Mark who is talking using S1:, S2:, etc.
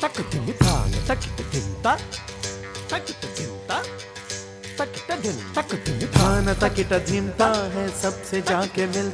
S1: तक दिन थान तकित धिंता तकित धिंता तकित दिन तक दिन
S2: थान तकिट धिमता है सबसे जाके मिलता